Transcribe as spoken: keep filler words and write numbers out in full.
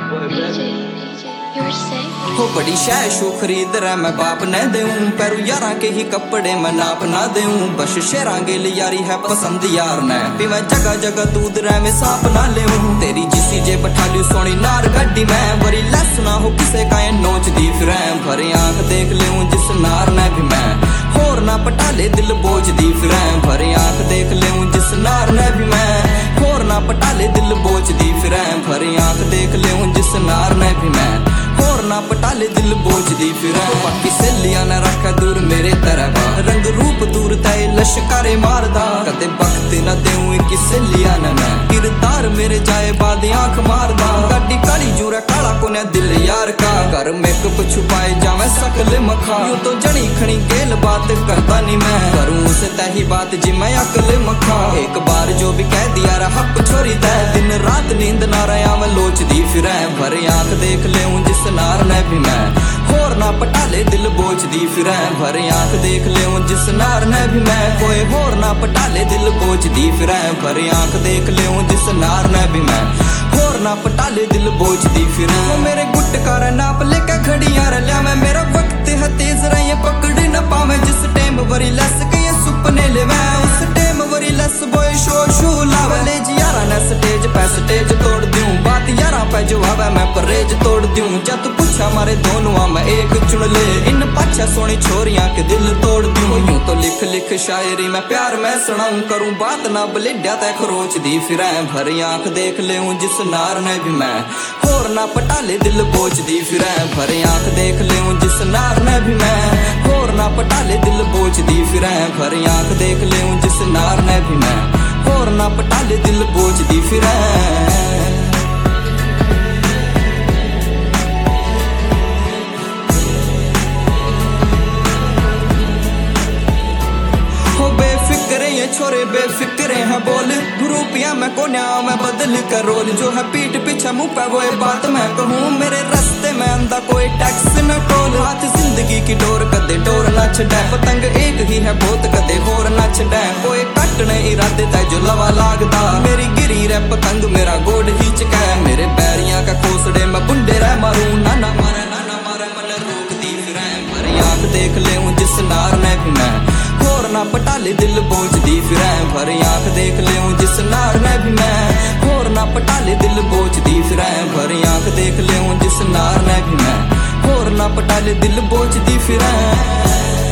हो बड़ी शह शू खरीद रहा मैं बाप न देऊं, पैरू यारा के ही कपड़े मैं नाप ना देऊं। बस शेरा गेल यारी है पसंद यार ने, भी मैं जगह जगह दूध रह में सांप ना लेऊं। तेरी जिसी जे बठाली सोनी नार गड्डी मैं, बड़ी लस ना हो किसे का नोच दी फिर भरे आंख देख लेऊं जिस नार ने भी मैं, होर ना पटाले दिल बोझ दी फिर भरे आंख देख लेऊं जिस नार ने भी मैं, होर ना पटाले दिल बोझ दी फिर भरे आंख देख लेऊं जिस नार ने भी मैं, होर ना पटाले दिल बोझ दी फिर। बाकी सहेलियां न रखा दूर मेरे तरह, रंग रूप दूर तय लश्कारे मारदा, कदे वक्त न देऊं एक सहेलियां न मैं, किरदार मेरे जाए बाद आंख मारदा। गाड़ी काली जूरा काला कोने दिल यार का, कर मेकअप छुपाए जावे सकल मखा। यूं तो जनी खनी गेल बात करता नहीं मैं, करूं उसे तही बात जी मैं अकल मखा। एक बार जो भी कह दिया रहा छोरी तय, दिन रात नींद ना रहा मैं लोच दी फिर भरे आंख देख लेऊं जिस नार ने भी मैं, होर ना पटाले दिल बोझ दी फिर भरे आंख देख लेऊं जिस नार ने भी मैं, कोई होर ना पटाले दिल बोझ दी फिर भरे आंख देख लेऊं जिस नार ने भी मैं, होर ना पटाले दिल बोझ दी फिर। मेरे गुट कार नाप लेके घड़ियां रलिया मैं, मेरा वक्त है तेज रही पकड़ न पावे, जिस टाइम वरी लस गई सुपने ले मैं, उस टाइम वरी लस बोए शो शू लावे। ले जी यारा ने स्टेज पे स्टेज तोड़ दूं, बात यारा पे जो आवे मैं परहेज तोड़ दूं। जब तू पूछा मारे दोनों मैं एक चुन ले, इन पाछा सोनी छोरियां के दिल तोड़ दूं। यूं तो लिख लिख शायरी मैं प्यार मैं सुनाऊं, करूं बात ना बलेड्या तै खरोच दी फिर भरी आंख देख लेऊं जिस नार ने भी मैं, होर ना पटाले दिल बोझ दी फिर भरी आंख देख लेऊं जिस नार ने भी मैं, होर ना पटाले दिल बोझ दी फिर भरी आंख देख लेऊं जिस नार ने भी मैं, होर ना पटाले दिल बोझ दी फिर। बेफिक्रे ये छोरे बेफिक्रे हैं बोल, ग्रुपिया मैं कोन्या मैं बदल कर रोल, जो है पीठ पीछे मुंह पे वो बात मैं कहूँ, मेरे रास्ते में अंधा कोई टैक्स न टोल। हाथ जिंदगी की डोर कदे डोर ना छड़े, पतंग एक ही है बहुत कदे होर ना छड़े, कोई कटने इरादे तय जो लवा लागदा, मेरी गिरी रे पतंग मेरा गोड़ ही चका, मेरे पैरियां का खोसड़े मैं बुंडे रह मारूं, ना ना मारे ना ना मारे मन रोक दी फिर भरी आंख देख लेऊं जिस नार ने भी मैं, होर ना पटाले दिल बोझ दी फिर भरी आंख देख लेऊं जिस नार ने भी मैं, होर ना पटाले दिल बोझ दी फिर भरी आंख देख लेऊं जिस नार ने भी मैं, होर ना पटाले दिल बोझ दी फिर।